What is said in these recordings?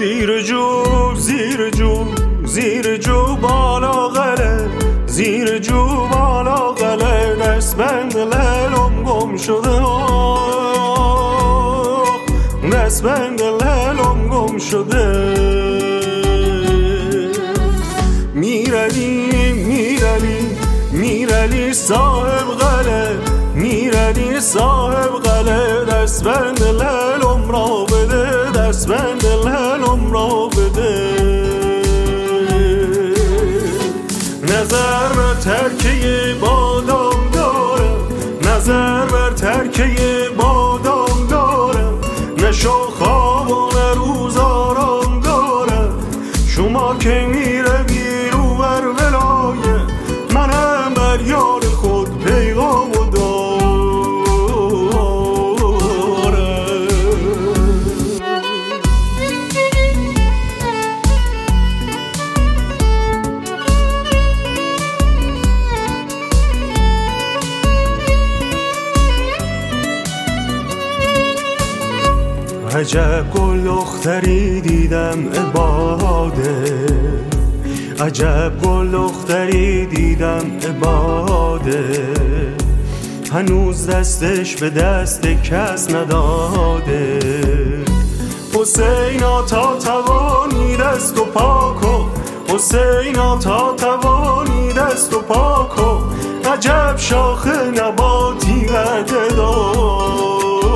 زیر جو زیر جو زیر جو بالا غله زیر جو بالا غله دستبند لیلم گم شده دستبند لیلم گم شده میرعلی میرعلی میرعلی صاحب غله میرعلی صاحب غله دستبند لیلم را بده دستبند لیلم را بده نظر بر ترکه بادام دارم نظر بر ترکه بادام دارم نه شاخ و نه روز آرام دارم شما که میره بیرو بر ولایه منم بر یار خود پیغام دارم عجب گل دختری دیدم عباده عجب گل دختری دیدم عباده هنوز دستش به دست کس نداده حسینا تا توانی دست و پا کن حسینا تا توانی دست و پا کن عجب شاخ نباتی قد داده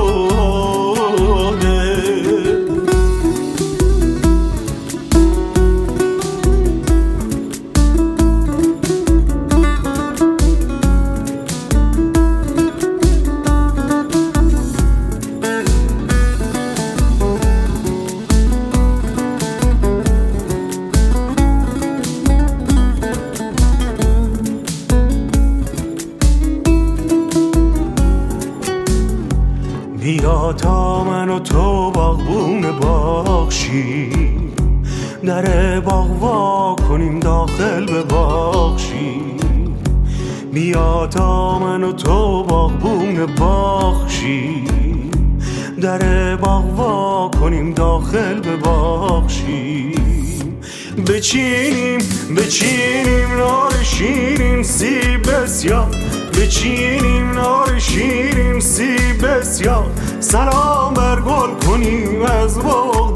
بیا تا من و تو باغبون باغشیم در باغ وا کنیم داخل به باغشیم بیا تا من و تو باغبون باغشیم در باغ وا کنیم داخل به باغشیم بچینیم بچینیم نار شیرین سیب بسیار بچینیم نار شیرین سیب بسیار سلام بر گل کنیم از باغ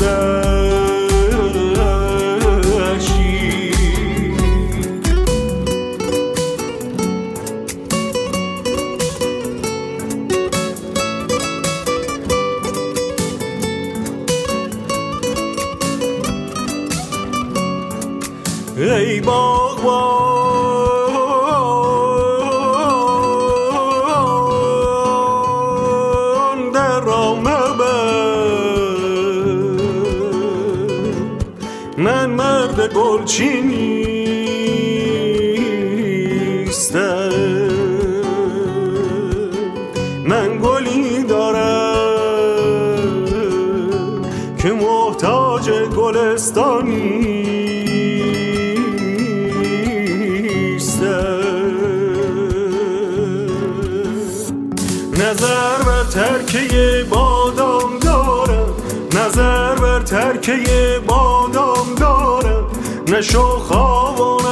دشتیم ای باغبان من مرد گلچین نیستم من گلی دارم که محتاج گلستان نیستم نظر بر ترکه بادام دارم نظر بر ترکه بادام دارم نه شاخ و